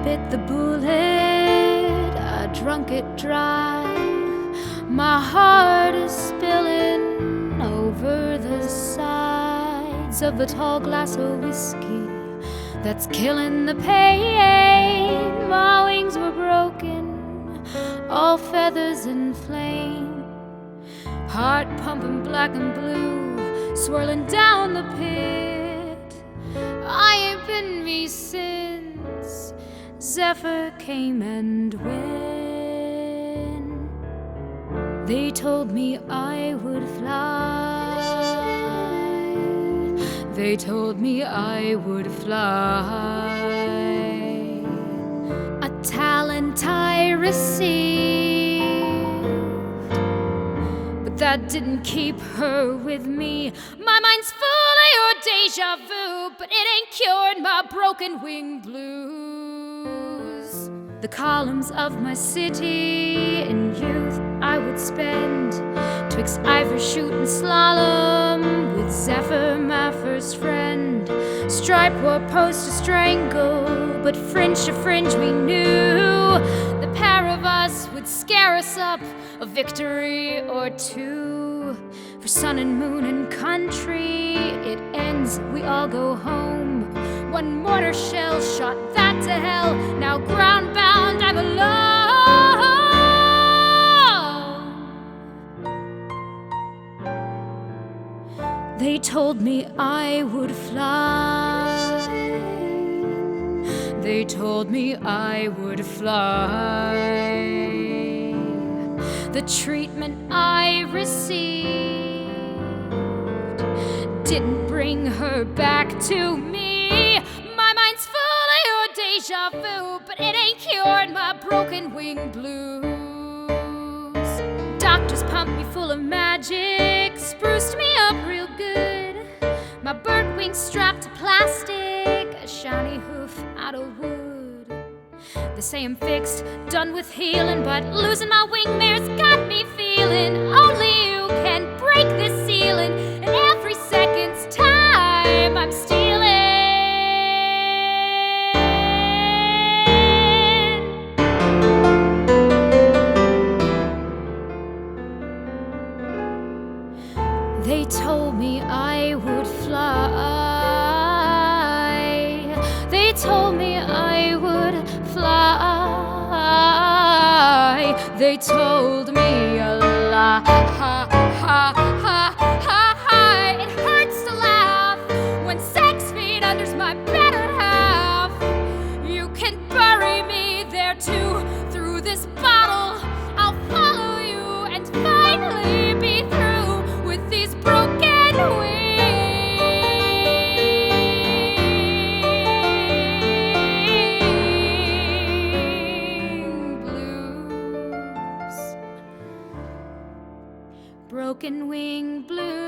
bit the bullet, I drunk it dry. My heart is spilling over the sides of the tall glass of whiskey that's killing the pain. My wings were broken, all feathers in flame. Heart pumping black and blue, swirling down the pit. I ain't been me since Zephyr came and went. They told me I would fly. They told me I would fly. A talent I received, but that didn't keep her with me. My mind's full of your deja vu, but it ain't cured my broken wing blues. The columns of my city in youth I would spend twixt Ivor shooting slalom with Zephyr, my first friend. Stripe were post to strangle, but fringe to fringe we knew the pair of us would scare us up a victory or two. For sun and moon and country, it ends, we all go home. One mortar shell shot that to hell. Now ground bound, I'm alone. They told me I would fly. They told me I would fly. The treatment I received didn't bring her back to me. My mind's full of your deja vu, but it ain't cured my broken wing blues. Doctors pumped me full of magic, spruced me up real good. My bird wings strapped to plastic, a shiny hoof out of wood. They say I'm fixed, done with healing, but losing my wing mare's got me feeling only you can break this ceiling, and every second's time I'm stealing. They told me I would fly. They told me I would fly. They told me a lie. It hurts to laugh when 6 feet under's my better half. You can bury me there too. Through this bottle, I'll follow you and finally be through with these broken wings. Broken wing blues.